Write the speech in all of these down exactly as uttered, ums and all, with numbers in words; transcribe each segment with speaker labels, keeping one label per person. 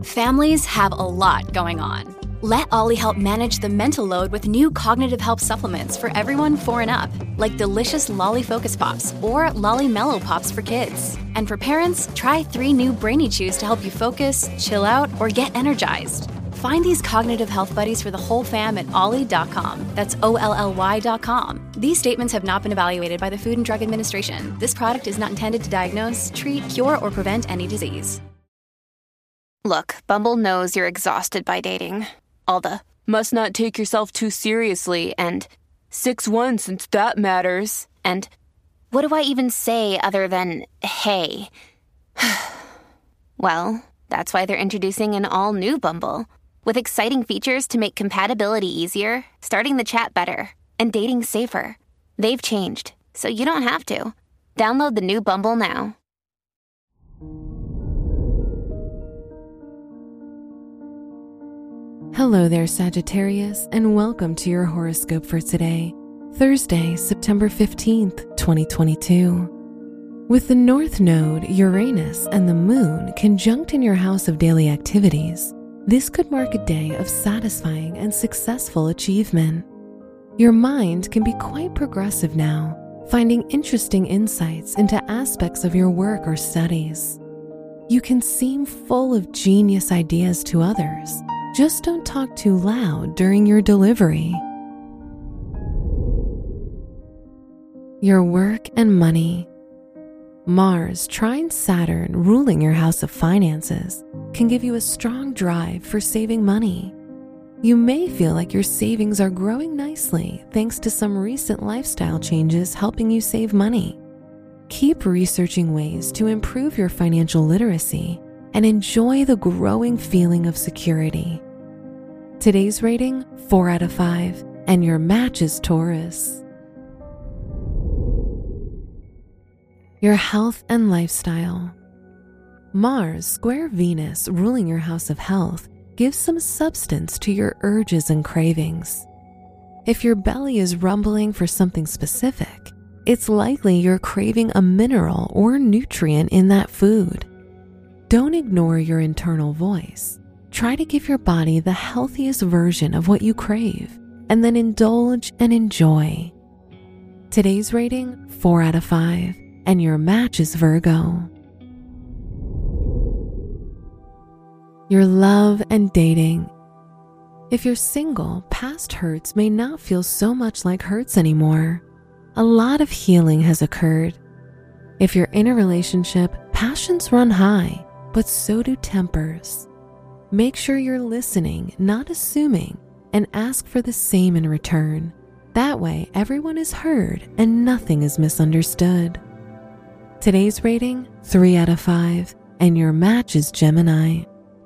Speaker 1: Families have a lot going on. Let Ollie help manage the mental load with new cognitive help supplements for everyone four and up, like delicious Lolly Focus Pops or Lolly Mellow Pops for kids. And for parents, try three new Brainy Chews to help you focus, chill out, or get energized. Find these cognitive health buddies for the whole fam at ollie dot com. That's O L L Y dot com. These statements have not been evaluated by the Food and Drug Administration. This product is not intended to diagnose, treat, cure, or prevent any disease.
Speaker 2: Look, Bumble knows you're exhausted by dating. All the, must not take yourself too seriously, and six one since that matters, and what do I even say other than, hey? Well, that's why they're introducing an all-new Bumble, with exciting features to make compatibility easier, starting the chat better, and dating safer. They've changed, so you don't have to. Download the new Bumble now.
Speaker 3: Hello there, Sagittarius, and welcome to your horoscope for today, Thursday, September fifteenth, twenty twenty-two. With the North Node, Uranus, and the Moon conjunct in your house of daily activities, this could mark a day of satisfying and successful achievement. Your mind can be quite progressive now, finding interesting insights into aspects of your work or studies. You can seem full of genius ideas to others. Just don't talk too loud during your delivery. Your work and money. Mars trine Saturn ruling your house of finances can give you a strong drive for saving money. You may feel like your savings are growing nicely thanks to some recent lifestyle changes helping you save money. Keep researching ways to improve your financial literacy and enjoy the growing feeling of security. Today's rating, four out of five, and your match is Taurus. Your health and lifestyle. Mars square Venus ruling your house of health gives some substance to your urges and cravings. If your belly is rumbling for something specific, it's likely you're craving a mineral or nutrient in that food. Don't ignore your internal voice. Try to give your body the healthiest version of what you crave, and then indulge and enjoy. Today's rating, four out of five, and your match is Virgo. Your love and dating. If you're single, past hurts may not feel so much like hurts anymore. A lot of healing has occurred. If you're in a relationship, passions run high, but so do tempers. Make sure you're listening, not assuming, and ask for the same in return. That way, everyone is heard and nothing is misunderstood. Today's rating, three out of five, and your match is Gemini.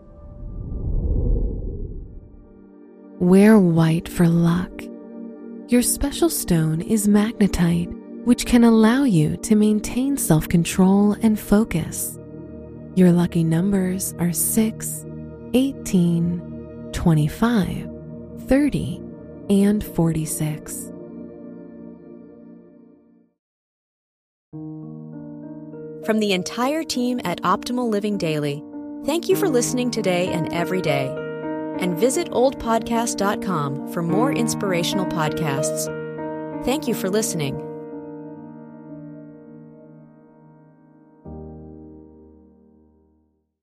Speaker 3: Wear white for luck. Your special stone is magnetite, which can allow you to maintain self-control and focus. Your lucky numbers are six, eighteen, twenty-five, thirty, and forty-six.
Speaker 4: From the entire team at Optimal Living Daily, thank you for listening today and every day. And visit old podcast dot com for more inspirational podcasts. Thank you for listening.